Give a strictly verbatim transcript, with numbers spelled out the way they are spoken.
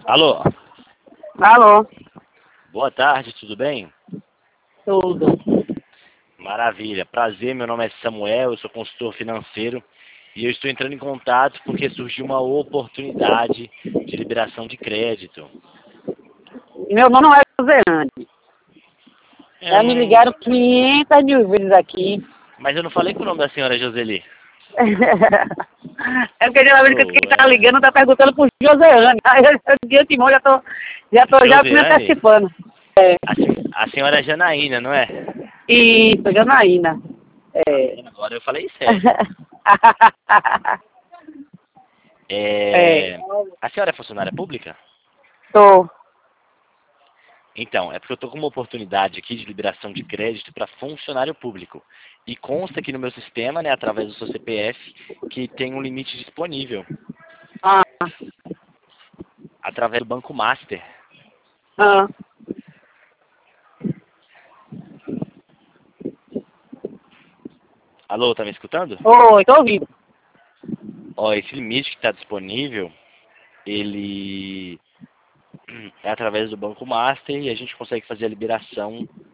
Alô? Alô? Boa tarde, tudo bem? Tudo. Maravilha, prazer, meu nome é Samuel, eu sou consultor financeiro e eu estou entrando em contato porque surgiu uma oportunidade de liberação de crédito. Meu nome não é Joselane. Já me Hum, ligaram quinhentas mil vezes aqui. mas eu não falei com o nome da senhora Joseli. É porque geralmente Oh, quem tá é. ligando tá perguntando por Joselane. Aí eu de antemão já tô, já tô já me Josiane? antecipando. É. A, sen- a senhora é Janaína, não é? Isso, Janaína. Tá É. vendo? Agora eu falei certo. É. É... A senhora é funcionária pública? Tô. Então, é porque eu estou com uma oportunidade aqui de liberação de crédito para funcionário público. E consta aqui no meu sistema, né, através do seu C P F, que tem um limite disponível, Ah. através do Banco Master. Ah. Alô, tá me escutando? Oi, tô ouvindo. Ó, esse limite que está disponível, ele é através do Banco Master e a gente consegue fazer a liberação